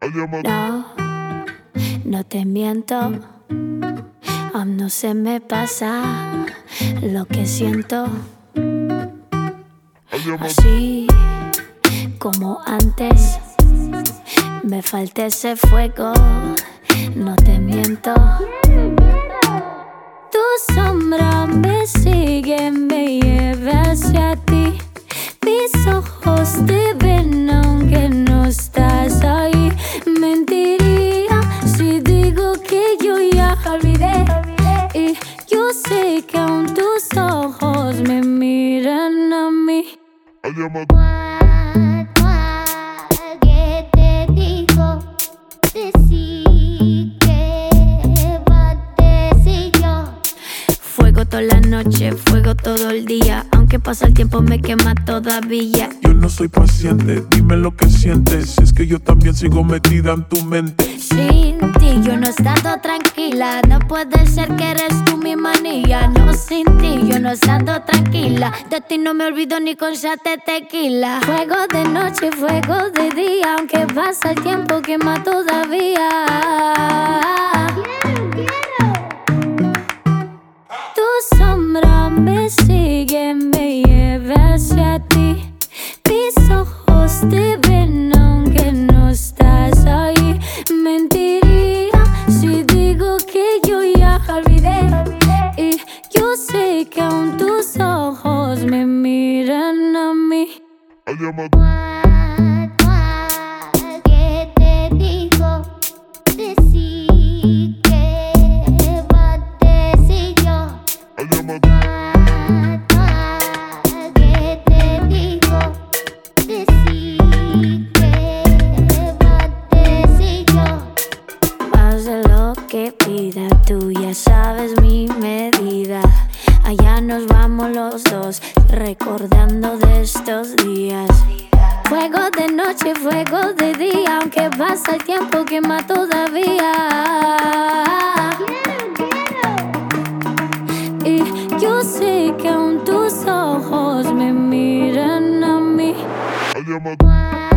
No, no te miento, aún no se me pasa lo que siento. Así como antes, me falta ese fuego, no te miento. Tu sombra me sigue, me lleva hacia ti. Mis ojos te ven aunque no estás ahí. Mentiría si digo que yo ya olvidé. Y yo sé que aún tus ojos me miran a mí. ¿Qué te digo? Decí que va a decir yo. Fuego toda la noche, fuego todo el día. Aunque pasa el tiempo me quema todavía. Yo no soy paciente, dime lo que sientes. Es que yo también sigo metida en tu mente. Sin ti yo no estando tranquila. No puede ser que eres tú mi manía. No, sin ti yo no estando tranquila. De ti no me olvido ni con shot de tequila. Fuego de noche, fuego de día. Aunque pasa el tiempo quema todavía. Tu sombra me sigue, me lleva hacia ti. Mis ojos te ven aunque no estás ahí. Mentiría si digo que yo ya olvidé. Y yo sé que aún tus ojos me miran a mí. ¿Qué te digo? Decí que va a decir yo. ¿Qué te digo? Decí que va a decir yo. Haz de lo que pida, tú ya sabes mi medida. Allá nos vamos los dos, recordando de estos días. Fuego de noche, fuego de día. Aunque pasa el tiempo quema todavía. Y yo sé que aún tus ojos me miran a mí.